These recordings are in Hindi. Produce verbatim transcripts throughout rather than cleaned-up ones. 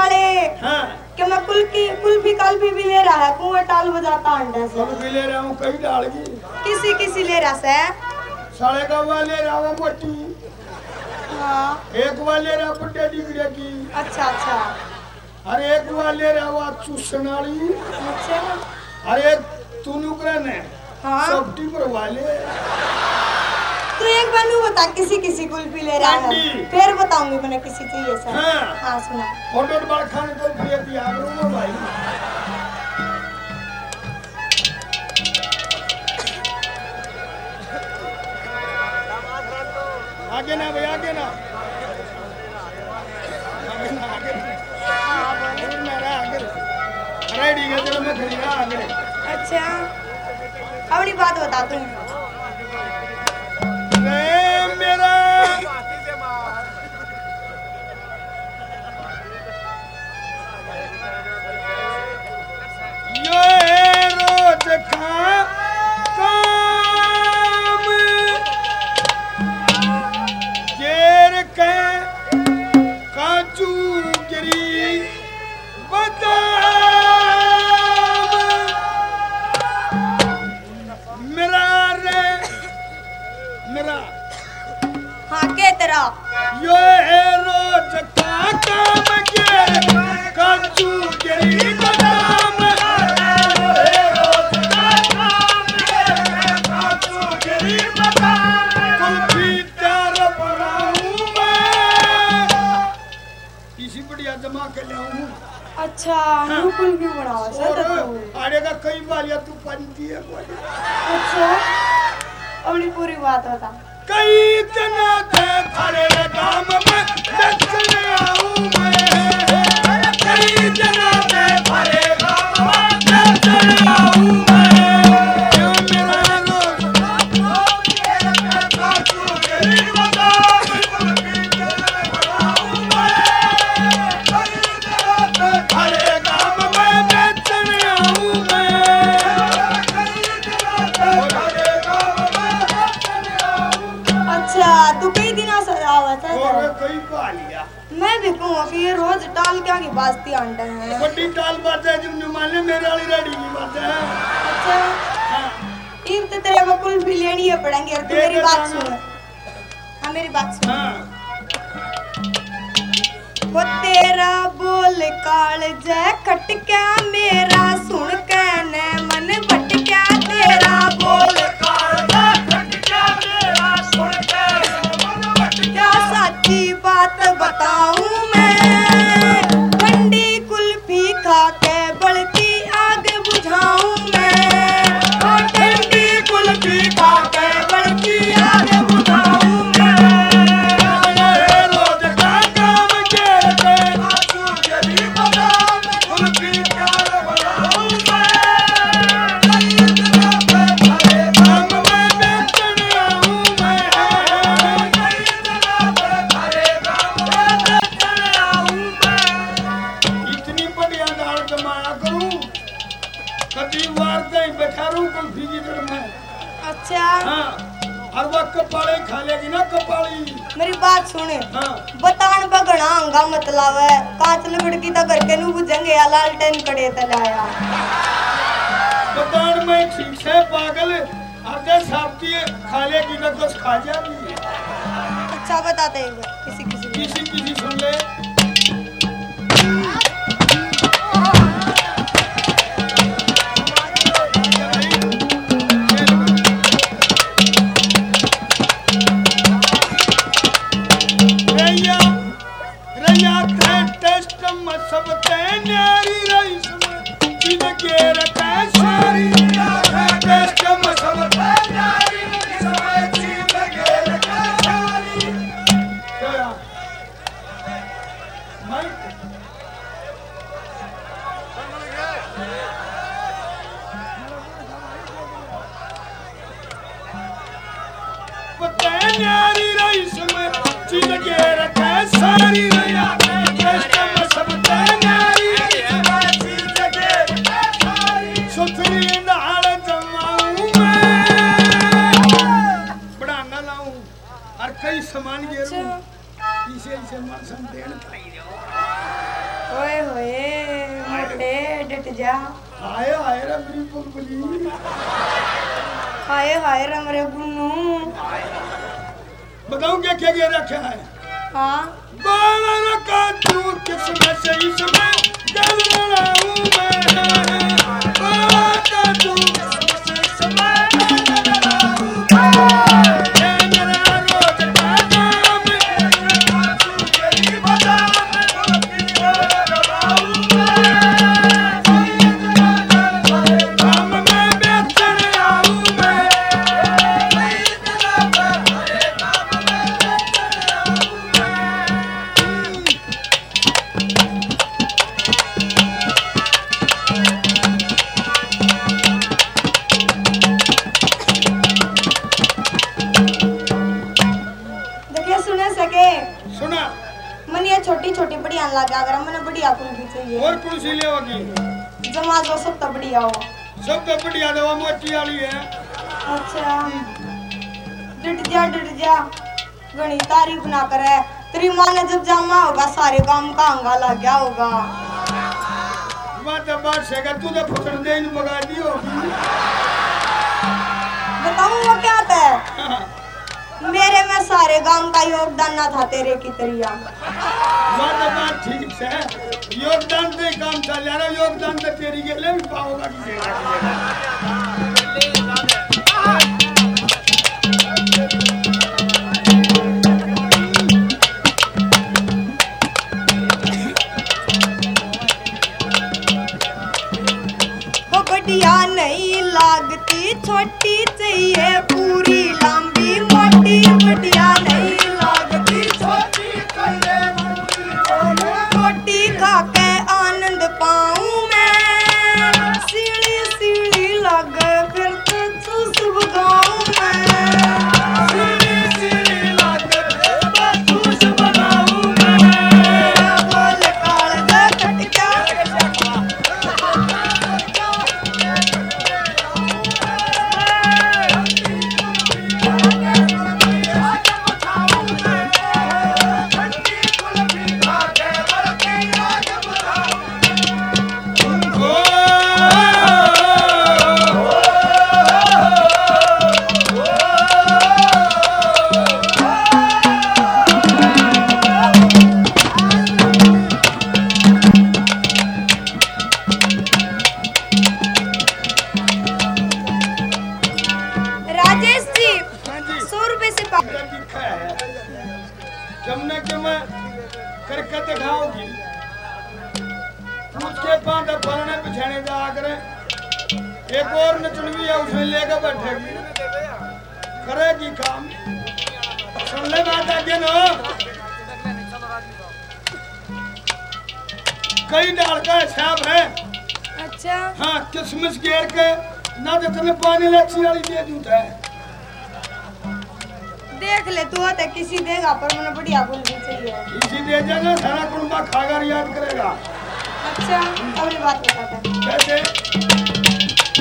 वाले हाँ कि मैं कुल्फी कुल्फी कल्फी भी ले रहा है कुआं टाल बजाता अंडा से सब भी ले रहा हूँ कई डालगी किसी किसी ले रहा से साढ़े का वाले रहा हूँ मोटी हाँ एक वाले रहा बुड्ढे डिगरे की अच्छा अच्छा अरे एक वाले रहा हुआ चूसनाली अच्छा अरे तू नुकरे ने हाँ सब्टी पर वाले तू एक बार नू बता किसी किसी कुल्फी ले रहा है आंटी। फिर बताऊंगी मैंने किसी चाहिए सर हाँ। हाँ सुना फोटो बार खाने को फिर दिया करूँगा भाई आगे ना भाई आगे ना आगे ना आगे ना मेरा आगे अरे ठीक है चलो मैं खड़ी रहा आगे अच्छा अपनी बात बता तू रे मेरा ये रोज का काम जेर के काजू गिरी बादाम मेरा रे मेरा हाँ के तेरा ये रोज का काम जेर के काजू गिरी बादाम ये रोज का काम जेर के काजू गिरी बादाम कुल्फी तैयार बनाऊं मैं इसी बढ़िया जमा के ले आऊं अच्छा नू कुल्फी बनावा सर तू आड़े का कई बार तू पंती है कोई अच्छा अपनी पूरी बात बता कई जना थे थारे काम में देखने आऊं मैं कई जना थे थारे काम में देखने आऊं मैं क्यों मेरा रोज काजू गिरी बादाम कुल्फी तैयार बनाऊं मैं कई जना थे थारे काम में देखने आऊं मैं कई जना थे थारे काम में देखने आऊं अच्छा तू कई दिनों से आवत है और इधर? कई पा लिया मैं भी कहूँ कि ये रोज टाल क्या की बाजती अंडा है बड़ी टाल बात है जिन माने मेरे वाली रेडी की बात है अच्छा हाँ इन तो तेरे को कुल्फी लेनी है पड़ेंगे और तू दे मेरी दे बात जाना। सुन हाँ मेरी बात सुन हाँ वो तेरा बोल काल जय खटक्या मेरा सुन के ने मन भटक्या तेरा बोल क्या सच्ची बात बताऊं मैं ठंडी कुल्फी खा के बलती आग बुझाऊं मैं ठंडी कुल्फी खा के बलती आग बुझाऊं मैं रोज का काम करके काजू गिरी बादाम कुल्फी तैयार बनाऊं मैं कई दिनों से थारे काम में बेचने आऊं मैं कई दिनों से थारे काम में बेचने आऊं मैं इतनी बढ़िया दाल जमाया करूं कभी वार दे बैठा रहूं कुल्फी की तरह मैं अच्छा हाँ और वो कपाड़ी खा लेगी ना कपाड़ी मेरी बात सुने हाँ बतान पर घना हंगा मतलब है कांच लकड़की तो करके नु बुझेंगे या लालटेन कड़े तलाया बतान में ठीक से पागल आधे साथी खा लेगी ना कुछ खा जाएगी अच्छा बताते एक बार किसी किसी को। किसी किसी सुन ले रैया रैया थे टेस्ट में सब ते न्यारी रईस में जिन के रखा सारी टेस्ट में सब ते न्यारी रईस में जिन के रखा सारी क्या मैं पता न्यारी रईस में जिन के रखा सारी रैया टेस्ट में सब ते न्यारी रईस में जिन के रखा सारी सुथरी नाल जमाऊं मैं बड़ा ना लाऊं और कई सामान ये अच्छा इसे इसे मन संदेन खाई जाओ ओए होए मोटे डट जा। हाय हाय रे मेरी बुलबुली, हाय हाय रे मेरे गुन्नू। बताऊं क्या क्या क्या रखा है? हाँ बाला रखा तू किसमें से इसमें जल रहा हूँ मैं, बाला रखा तू किसमें से इसमें जल रहा हूँ मैं। ये मेरा रोज का काम है, तू तेरी बता मैं रोटी खा रहा हूँ मैं। काम में बेचने आऊँ मैं, देखिए सुने सके सुना मन ये छोटी छोटी बढ़िया लगा अगर मैंने बढ़िया कुल्फी चाहिए और कौन सी ले होगी? जमा दो सब तो बढ़िया हो। सब तो बढ़िया दवा मोटी वाली है। अच्छा डट जा डट जा घनी तारीफ ना करे तेरी माँ ने जब जामा होगा सारे काम का अंगा लग गया होगा। बात बात से तू तो फसर दे मगा दी होगी। बताऊं वो क्या था मेरे में सारे गांव का योगदान ना था तेरे की तरिया। बात बात ठीक है, योगदान से काम चल जा रहा, योगदान तो तेरी के लिए भी पाओगा कि वो बढ़िया नहीं लागती छोटी चाहिए पूरी लंबी मोटी बढ़िया नहीं लागती छोटी चाहिए मोटी खा के आनंद पाऊं मैं सीढ़ी सीढ़ी लग फिर तो चूस बगाऊं मैं सीढ़ी सीढ़ी लाकर चूस बनाऊं मैं। बोल काल खटका राजेश जी हाँ जी। सौ रुपए से पा दिखा है जमने के मैं करके दिखाओगी उसके पांच फलने पिछाने जा करे एक और नचनवी है उसमें लेकर बैठेगी करेगी काम। सुन ले बात आगे नो कई डाल का हिसाब है। अच्छा हाँ किसमिस घेर के ना जितने पानी लच्छी वाली दे दूता है। देख ले तू होता किसी देगा पर मैंने बढ़िया कुल्फी चाहिए। इसी दे जाना सारा कुंबा खाकर याद करेगा। अच्छा अगली बात बताता है कैसे?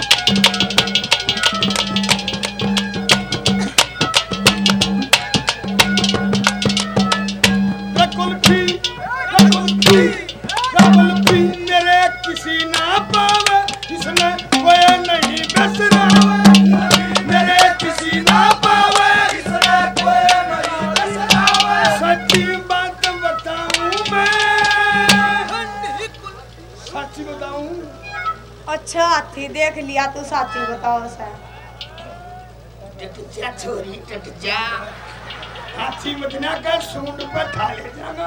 कुल्फी कुल्फी कुल्फी मेरे किसी ना पावे इसमें कोई नहीं बसरावे मेरे किसी ना पावे इसमें कोई नहीं बसरावे। सच्ची बात बताऊं मैं, सच्ची बताऊं। अच्छा हाथी देख लिया तू साथी बताओ सर। टट जा छोरी टट जा, हाथी मतना का सूंड पर ठा ले जागा।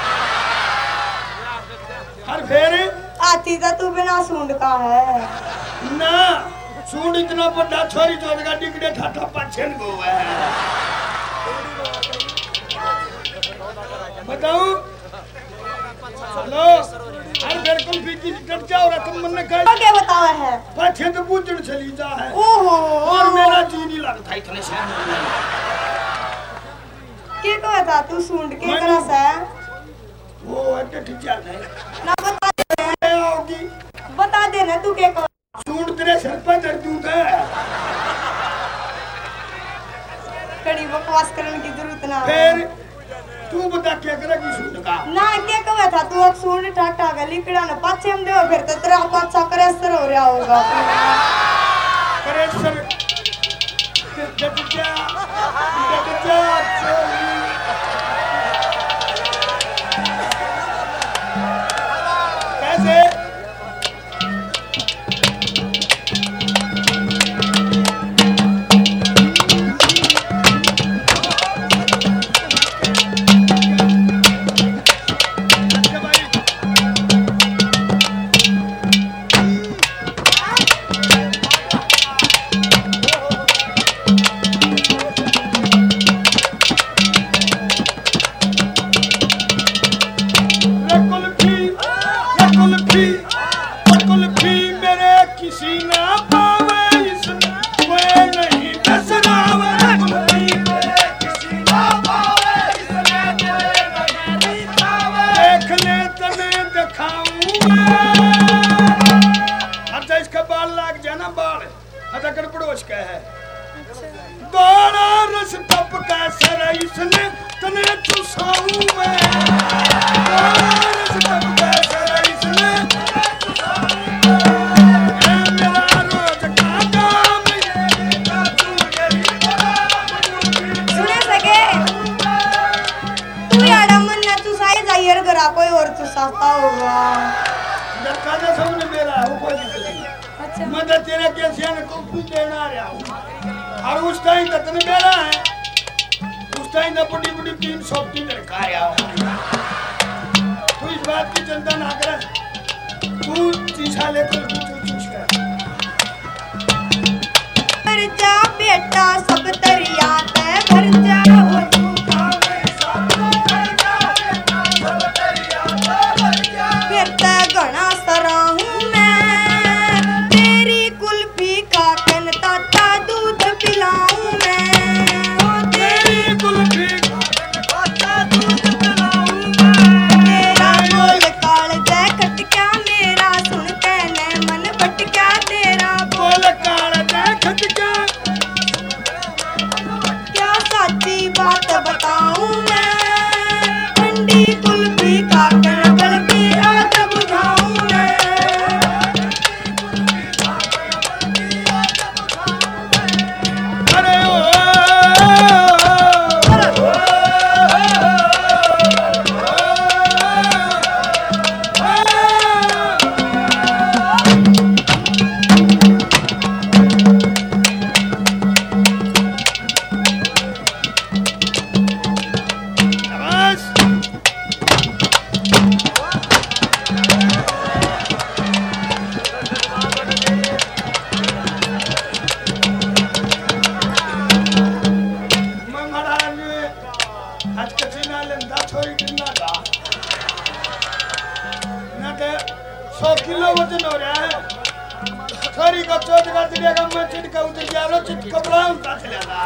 हर फेर हाथी तो तू बिना सूंड का है ना सूंड इतना बड़ा छोरी जो जगह डिगड़े ठाठा पाछन गो है। बताऊं चलो हर फेर कुल्फी की टट जा और तुम मन का तो क्या बतावा है पाछे तो बूझण चली जा है ओहो और मेरा जी नहीं लगता इतने से। के कहा था तू सूंड के मैं- तरह से वो टट जा है ना बता दे आओगी बता दे ना तू के कहा सूंड तेरे सर पर दर्द है। कड़ी बकवास करने की जरूरत ना है। फिर तू बता क्या करेगी सूंड का? ना क्या कहा था तू अब सूंड ठाठा का लिकड़ा न पाछे हम देव फिर तो तेरा पाछा करेसर हो रहा होगा करेसर जब जा जब जा कैसे कोई और तो साता होगा दरखास्त सबने मेरा है, वो कोई दिक्कत नहीं। अच्छा मैं तो तेरे कैसे ने कॉपी देना रहा हूँ और उस टाइम तक नहीं मेरा है, उस टाइम ना बड़ी बड़ी तीन सौ तीन रखा रहा हूँ। तू इस बात की चिंता ना कर, तू चीज़ा लेकर तू चूस कर। भर जा बेटा सब दरिया ते भर जा हो तू सौ किलो वजन हो रहा है। छोरी का चोट का दिया का मैं चिटका उतर जा रहा चिट कपड़ा उठा चला था।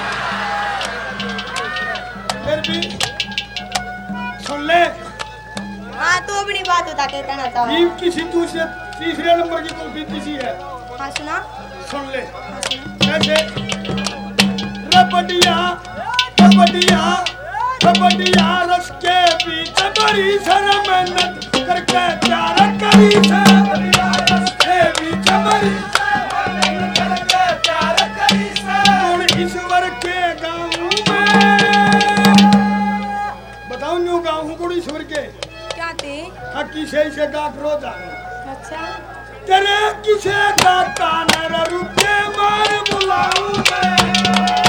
फिर भी सुन ले। हाँ तो अपनी बात बता के कहना चाहो। ये किसी दूसरे तीसरे नंबर की कॉफी किसी है। हाँ सुना। सुन ले। कैसे? रबड़िया रबड़िया रबड़िया रस के बीच बड़ी शर्म करके प्यार करी से रस के बीच बड़ी शर्म करके प्यार करी से ईश्वर के गाँव में बताओ न्यू गाँव हूँ कुड़ी ईश्वर के क्या थे? हाँ किसे से गाँव रोज अच्छा तेरे किसे गाता न रुके मार बुलाऊं मैं